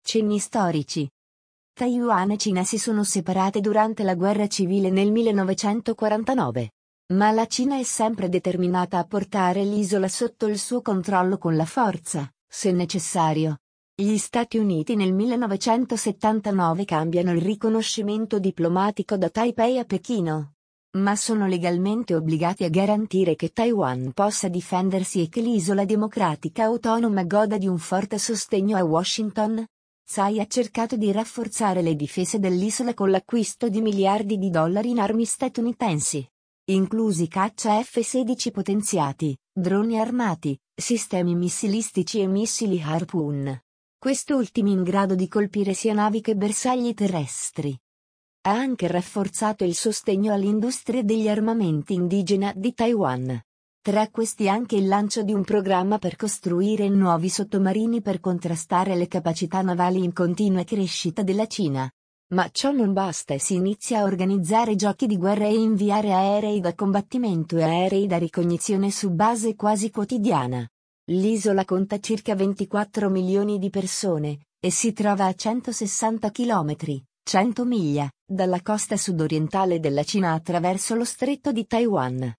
Cenni storici. Taiwan e Cina si sono separate durante la guerra civile nel 1949. Ma la Cina è sempre determinata a portare l'isola sotto il suo controllo con la forza, se necessario. Gli Stati Uniti nel 1979 cambiano il riconoscimento diplomatico da Taipei a Pechino. Ma sono legalmente obbligati a garantire che Taiwan possa difendersi e che l'isola democratica autonoma goda di un forte sostegno a Washington. Tsai ha cercato di rafforzare le difese dell'isola con l'acquisto di miliardi di dollari in armi statunitensi, inclusi caccia F-16 potenziati, droni armati, sistemi missilistici e missili Harpoon. Quest'ultimi in grado di colpire sia navi che bersagli terrestri. Ha anche rafforzato il sostegno all'industria degli armamenti indigena di Taiwan. Tra questi anche il lancio di un programma per costruire nuovi sottomarini per contrastare le capacità navali in continua crescita della Cina. Ma ciò non basta e si inizia a organizzare giochi di guerra e inviare aerei da combattimento e aerei da ricognizione su base quasi quotidiana. L'isola conta circa 24 milioni di persone, e si trova a 160 chilometri, 100 miglia, dalla costa sudorientale della Cina attraverso lo stretto di Taiwan.